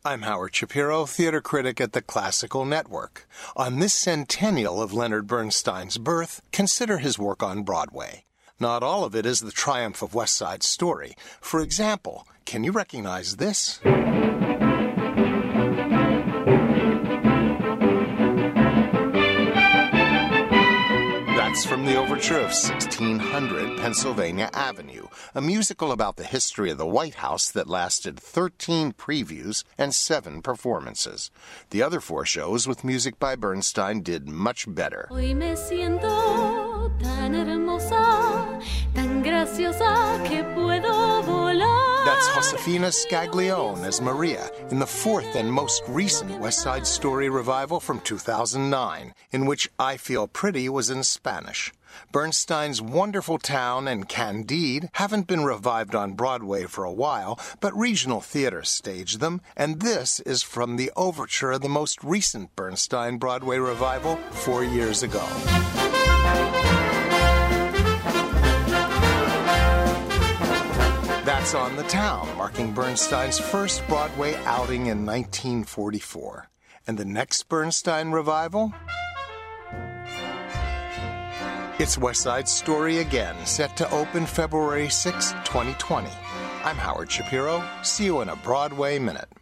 I'm Howard Shapiro, theater critic at the Classical Network. On this centennial of Leonard Bernstein's birth, consider his work on Broadway. Not all of it is the triumph of West Side Story. For example, can you recognize this? That's from the overture of 1600 Pennsylvania Avenue, a musical about the history of the White House that lasted 13 previews and 7 performances. The other 4 shows with music by Bernstein did much better. Hoy me siento tan hermosa, tan graciosa que puedo volar. That's Josefina Scaglione as Maria in the 4th and most recent West Side Story revival from 2009, in which I Feel Pretty was in Spanish. Bernstein's Wonderful Town and Candide haven't been revived on Broadway for a while, but regional theaters staged them, and this is from the overture of the most recent Bernstein Broadway revival 4 years ago. That's On the Town, marking Bernstein's first Broadway outing in 1944. And the next Bernstein revival? It's West Side Story again, set to open February 6, 2020. I'm Howard Shapiro. See you in a Broadway Minute.